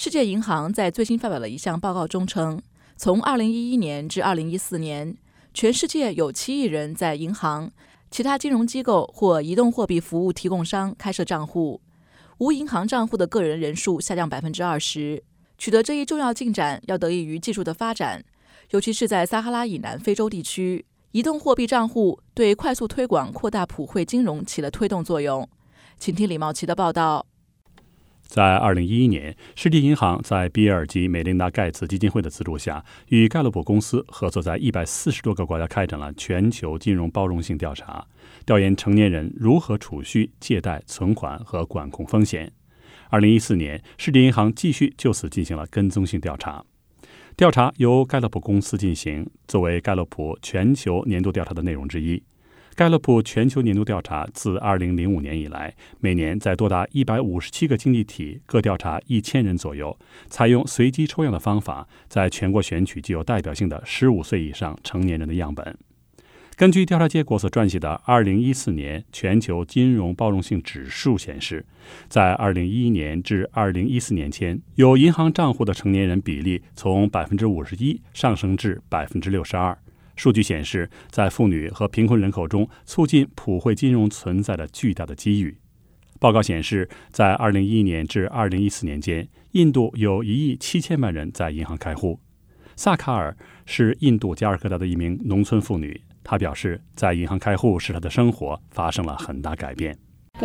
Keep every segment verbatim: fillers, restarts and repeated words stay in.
世界银行在最新发表了一项报告中称，从二零一一年至二零一四年，全世界有七亿人在银行、其他金融机构或移动货币服务提供商开设账户，无银行账户的个人人数下降百分之二十。取得这一重要进展，要得益于技术的发展，尤其是在撒哈拉以南非洲地区，移动货币账户对快速推广扩大普惠金融起了推动作用。请听李茂琪的报道。 在二零一一年，世界银行在比尔及美琳达盖茨基金会的资助下，与盖洛普公司合作，在一百四十多个国家开展了全球金融包容性调查，调研成年人如何储蓄、借贷、存款和管控风险。二零一四年，世界银行继续就此进行了跟踪性调查。调查由盖洛普公司进行，作为盖洛普全球年度调查的内容之一。盖洛普全球年度调查自二零零五年以来，每年在多达一百五十七个经济体各调查一千人左右，采用随机抽样的方法，在全国选取具有代表性的十五岁以上成年人的样本。根据调查结果所撰写的二零一四年全球金融包容性指数显示，在二零一一年至二零一四年间，有银行账户的成年人比例从百分之五十一上升至百分之六十二。数据显示，在妇女和贫困人口中促进普惠金融存在着巨大的机遇。报告显示，在二零一一年至二零一四年间，印度有一亿七千万人在银行开户。萨卡尔是印度加尔各答的一名农村妇女，她表示，在银行开户使她的生活发生了很大改变。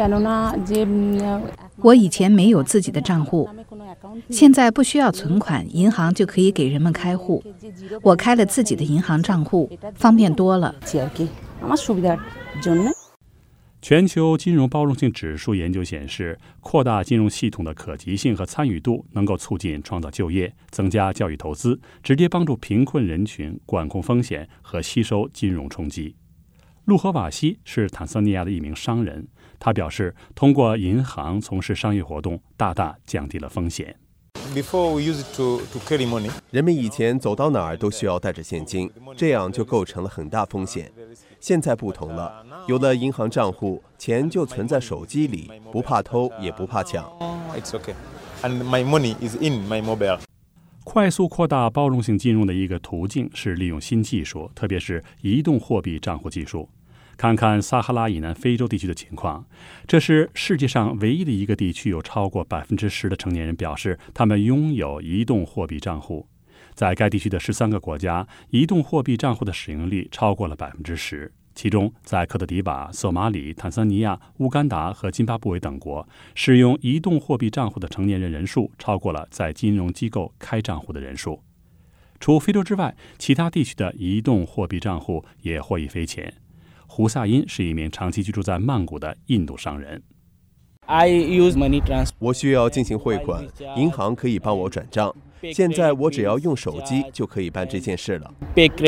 我以前没有自己的账户，现在不需要存款，银行就可以给人们开户。我开了自己的银行账户，方便多了。 全球金融包容性指数研究显示，扩大金融系统的可及性和参与度能够促进创造就业、增加教育投资，直接帮助贫困人群管控风险和吸收金融冲击。路和瓦西是坦桑尼亚的一名商人，他表示，通过银行从事商业活动，大大降低了风险。 人们以前走到哪儿都需要带着现金，这样就构成了很大风险。现在不同了，有了银行账户，钱就存在手机里，不怕偷也不怕抢。 快速扩大包容性金融的一个途径是利用新技术，特别是移动货币账户技术。看看撒哈拉以南非洲地区的情况，这是世界上唯一的一个地区有超过百分之十的成年人表示他们拥有移动货币账户。在该地区的十三个国家，移动货币账户的使用率超过了百分之十。其中，在科特迪瓦、索马里、坦桑尼亚、乌干达和津巴布韦等国，使用移动货币账户的成年人人数超过了在金融机构开账户的人数。除非洲之外，其他地区的移动货币账户也获益匪浅。胡萨因是一名长期居住在曼谷的印度商人。 我需要进行汇款，银行可以帮我转账。现在我只要用手机就可以办这件事了。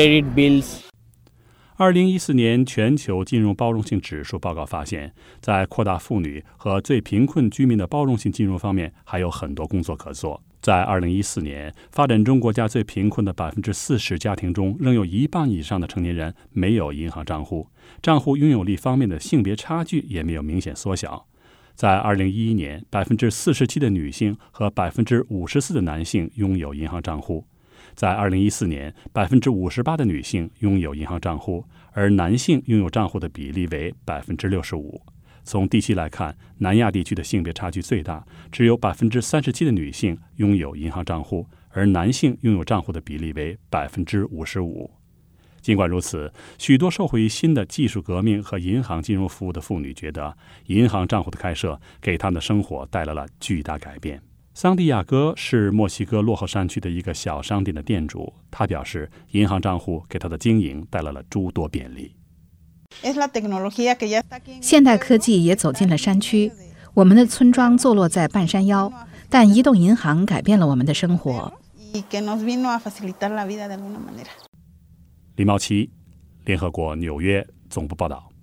二零一四年全球金融包容性指数报告发现，在扩大妇女和最贫困居民的包容性金融方面，还有很多工作可做。在二零一四年，发展中国家最贫困的百分之四十家庭中，仍有一半以上的成年人没有银行账户，账户拥有力方面的性别差距也没有明显缩小。在二零一一年，百分之四十七的女性和百分之五十四的男性拥有银行账户。在二零一四年，百分之五十八的女性拥有银行账户，而男性拥有账户的比例为百分之六十五。从地区来看，南亚地区的性别差距最大，只有百分之三十七的女性拥有银行账户，而男性拥有账户的比例为百分之五十五。尽管如此，许多受惠于新的技术革命和银行金融服务的妇女觉得，银行账户的开设给他们的生活带来了巨大改变。桑蒂亚哥是墨西哥落后山区的一个小商店的店主，他表示，银行账户给他的经营带来了诸多便利。 现代科技也走进了山区，我们的村庄坐落在半山腰，但移动银行改变了我们的生活。 李茂琪，联合国纽约总部报道。